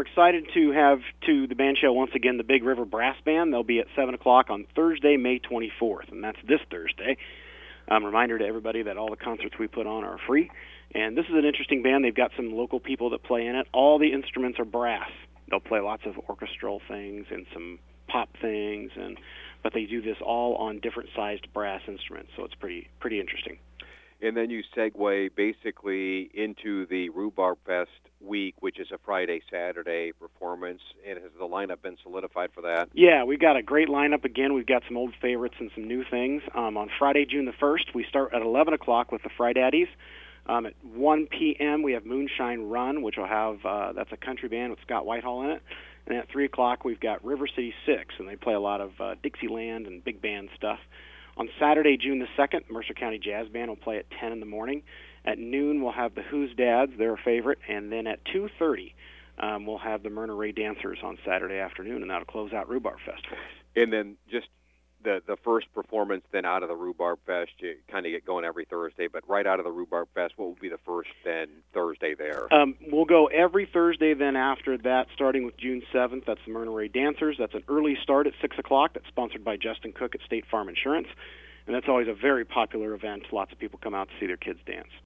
we're excited to have to the band show once again the Big River Brass Band. They'll be at 7 o'clock on Thursday, May 24th, and that's this Thursday. Reminder to everybody that all the concerts we put on are free. And this is an interesting band. They've got some local people that play in it. All the instruments are brass. They'll play lots of orchestral things and some pop things, but they do this all on different sized brass instruments, so it's pretty interesting. And then you segue basically into the Rhubarb Fest week, which is a Friday, Saturday performance. And has the lineup been solidified for that? Yeah, we've got a great lineup again. We've got some old favorites and some new things. On Friday, June the 1st, we start at 11 o'clock with the Fridays. At 1 p.m., we have Moonshine Run, which will have, that's a country band with Scott Whitehall in it. And at 3 o'clock, we've got River City 6, and they play a lot of Dixieland and big band stuff. On Saturday, June the 2nd, Mercer County Jazz Band will play at 10 in the morning. At noon, we'll have the Who's Dads, their favorite, and then at 2:30, we'll have the Myrna Ray Dancers on Saturday afternoon, and that'll close out Rhubarb Fest for us. And then just the first performance then out of the Rhubarb Fest, you kind of get going every Thursday, but right out of the Rhubarb Fest, what will be the first then Thursday there? We'll go every Thursday then after that, starting with June 7th. That's the Myrna Ray Dancers. That's an early start at 6 o'clock. That's sponsored by Justin Cook at State Farm Insurance. And that's always a very popular event. Lots of people come out to see their kids dance.